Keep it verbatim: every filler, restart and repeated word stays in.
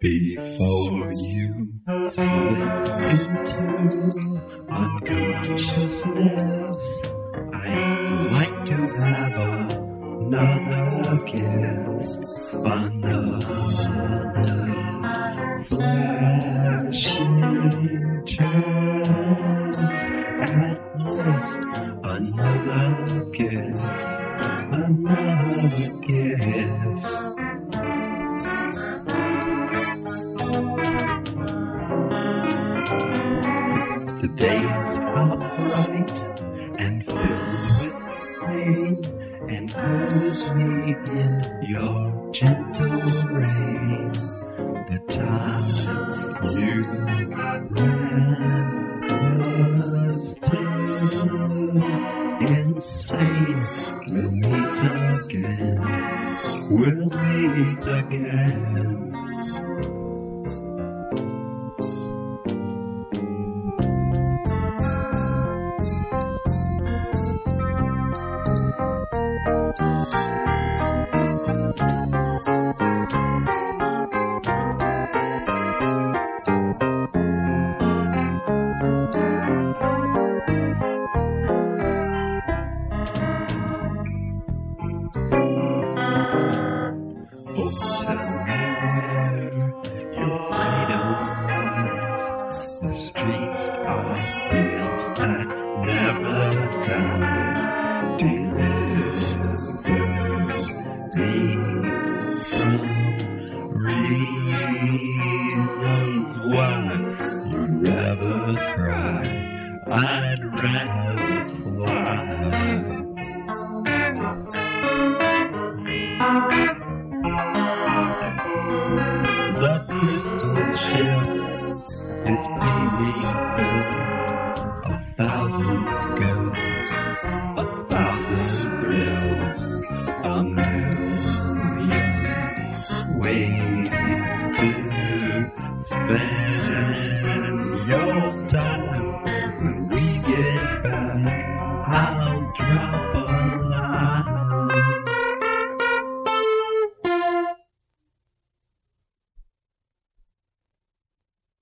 Before you slip into unconsciousness, I'd like to have another kiss, another flashing chance at least another kiss, another kiss. The days are bright and filled with pain, and close me in your gentle rain. The time you ran was too insane. We'll meet again, we'll meet again. Oh, tell me where your freedom lies. The streets are fields that never die. Deliver me from reasons why you'd rather cry. I'd rather fly. The crystal ship is being built. A thousand girls, a thousand thrills, a million ways to spend your time. When we get back, I'll drop